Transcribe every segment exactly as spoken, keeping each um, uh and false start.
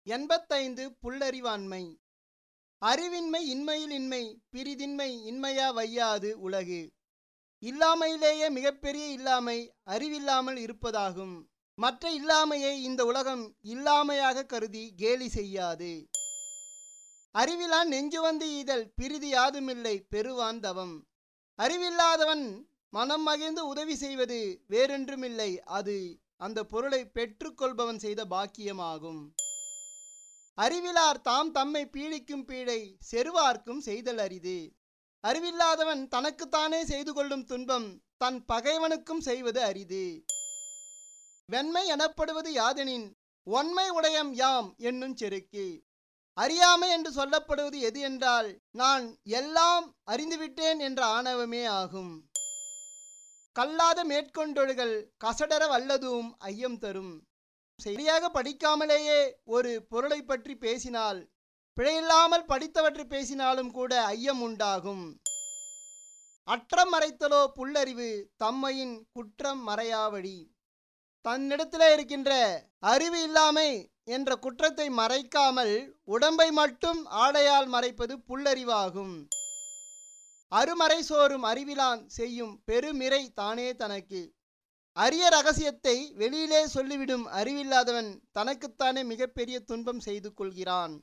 எண்பத்தைந்து புல்லறிவாண்மை. அறிவின்மை இன்மையில் இன்மை, பிரிதின்மை இன்மையா வையாது உலகு. இல்லாமையிலேயே மிகப்பெரிய இல்லாமை அறிவில்லாமல் இருப்பதாகும். மற்ற இல்லாமையை இந்த உலகம் இல்லாமையாக கருதி கேலி செய்யாது. அறிவிலான் நெஞ்சுவந்து ஈதல் பிரிதி யாதுமில்லை பெறுவான் தவம். அறிவில்லாதவன் மனம் மகிழ்ந்து உதவி செய்வது வேறொன்றுமில்லை, அது அந்த பொருளை பெற்றுக்கொள்பவன் செய்த பாக்கியமாகும். அறிவிலார் தாம் தம்மை பீழிக்கும் பீழை செருவார்க்கும் செய்தல் அரிது. அறிவில்லாதவன் தனக்குத்தானே செய்து கொள்ளும் துன்பம் தன் பகைவனுக்கும் செய்வது அரிது. வெண்மை எனப்படுவது யாதெனின் ஒன்மை உடையம் யாம் என்னும் செருக்கு. அறியாமை என்று சொல்லப்படுவது எது என்றால் நான் எல்லாம் அறிந்துவிட்டேன் என்ற ஆணவமே ஆகும். கல்லாத மேற்கொண்டொழுகள் கசடர வல்லதும் ஐயம் தரும். சரியாக படிக்காமலேயே ஒரு பொருளை பற்றி பேசினால், பிழையில்லாமல் படித்தவற்றை பேசினாலும் கூட ஐயம் உண்டாகும். அற்றம் மறைத்தலோ புல்லறிவு தம்மையின் குற்றம் மறையாவழி. தன்னிடத்திலே இருக்கின்ற அறிவு இல்லாமை என்ற குற்றத்தை மறைக்காமல் உடம்பை மட்டும் ஆடையால் மறைப்பது புல்லறிவாகும். அருமறை சோறும் அறிவிலான் செய்யும் பெருமிறை தானே தனக்கு. அரிய ரகசியத்தை வெளியிலே சொல்லிவிடும் அறிவில்லாதவன் தனக்குத்தானே மிகப்பெரிய துன்பம் செய்து கொள்கிறான்.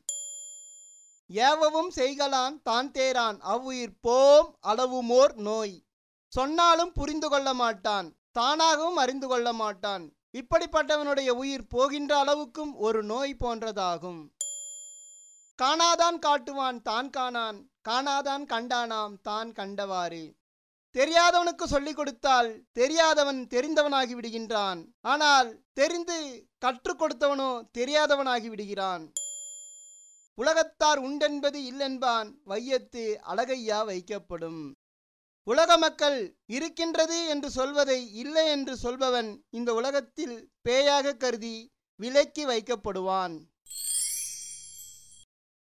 ஏவவும் செய்கலான் தான் தேரான் அவ்வுயிர் போம் அளவுமோர் நோய். சொன்னாலும் புரிந்து கொள்ள மாட்டான், தானாகவும் அறிந்து கொள்ள மாட்டான். இப்படிப்பட்டவனுடைய உயிர் போகின்ற அளவுக்கும் ஒரு நோய் போன்றதாகும். காணாதான் காட்டுவான் தான் காணான், காணாதான் கண்டானாம் தான் கண்டவாறு. தெரியாதவனுக்கு சொல்லிக் கொடுத்தால் தெரியாதவன் தெரிந்தவனாகி விடுகின்றான். ஆனால் தெரிந்து கற்றுக் கொடுத்தவனோ தெரியாதவனாகி விடுகிறான். உலகத்தார் உண்டென்பது இல்லென்பான் வையத்து அழகையா வைக்கப்படும். உலக மக்கள் இருக்கின்றது என்று சொல்வதை இல்லை என்று சொல்பவன் இந்த உலகத்தில் பேயாக கருதி விலக்கி வைக்கப்படுவான்.